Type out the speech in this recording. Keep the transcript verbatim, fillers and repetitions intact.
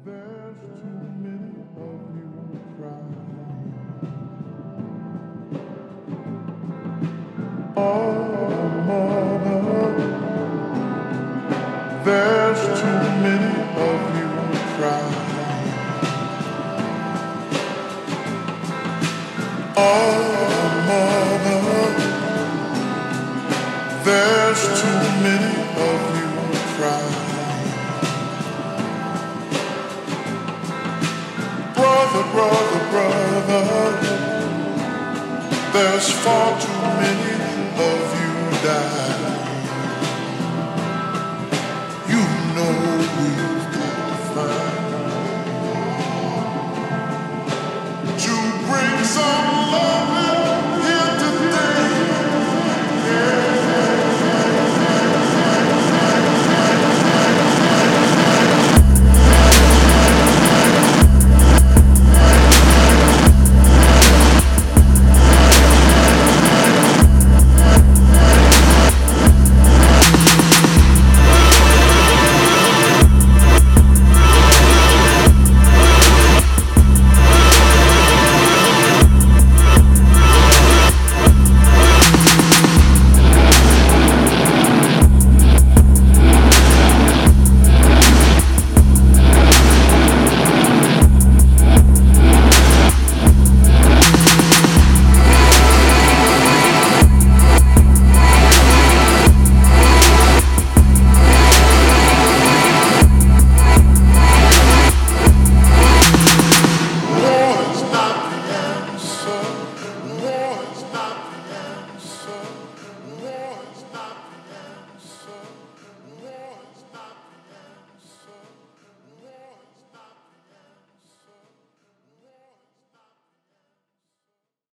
There's too many of you crying. Oh, mother, there's too many of you crying. Oh, mother, there's too many of you crying.